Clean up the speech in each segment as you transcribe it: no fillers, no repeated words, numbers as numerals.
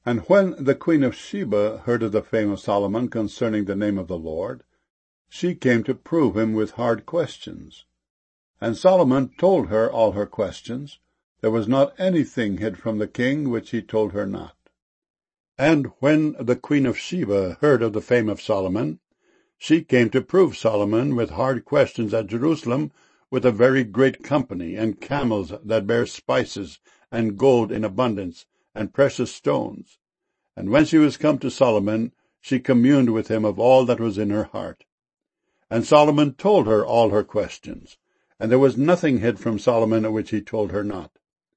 And when the queen of Sheba heard of the fame of Solomon concerning the name of the Lord, she came to prove him with hard questions. And Solomon told her all her questions. There was not anything hid from the king which he told her not. And when the queen of Sheba heard of the fame of Solomon, she came to prove Solomon with hard questions at Jerusalem, with a very great company, and camels that bear spices, and gold in abundance, and precious stones. And when she was come to Solomon, she communed with him of all that was in her heart. And Solomon told her all her questions, and there was nothing hid from Solomon which he told her not.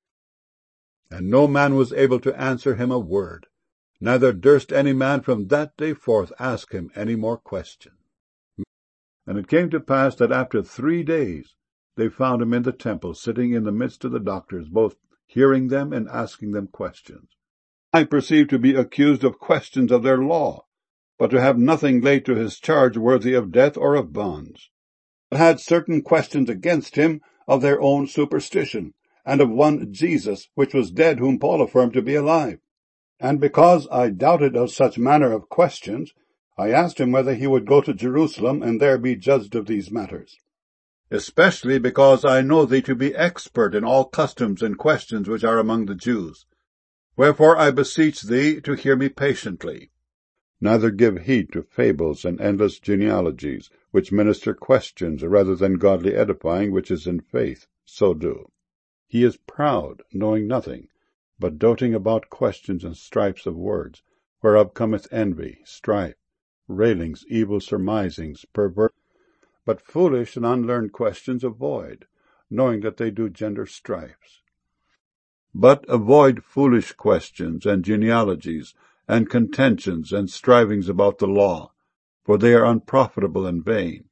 And no man was able to answer him a word, neither durst any man from that day forth ask him any more question. And it came to pass that after 3 days they found him in the temple, sitting in the midst of the doctors, both hearing them and asking them questions. I perceive to be accused of questions of their law, but to have nothing laid to his charge worthy of death or of bonds, but had certain questions against him of their own superstition, and of one Jesus, which was dead, whom Paul affirmed to be alive. And because I doubted of such manner of questions, I asked him whether he would go to Jerusalem, and there be judged of these matters. Especially because I know thee to be expert in all customs and questions which are among the Jews. Wherefore I beseech thee to hear me patiently. Neither give heed to fables and endless genealogies, which minister questions rather than godly edifying, which is in faith. So do. He is proud, knowing nothing, but doting about questions and strifes of words, whereof cometh envy, strife, railings, evil surmisings, perverse. But foolish and unlearned questions avoid, knowing that they do gender strifes. But avoid foolish questions and genealogies, and contentions and strivings about the law, for they are unprofitable and vain.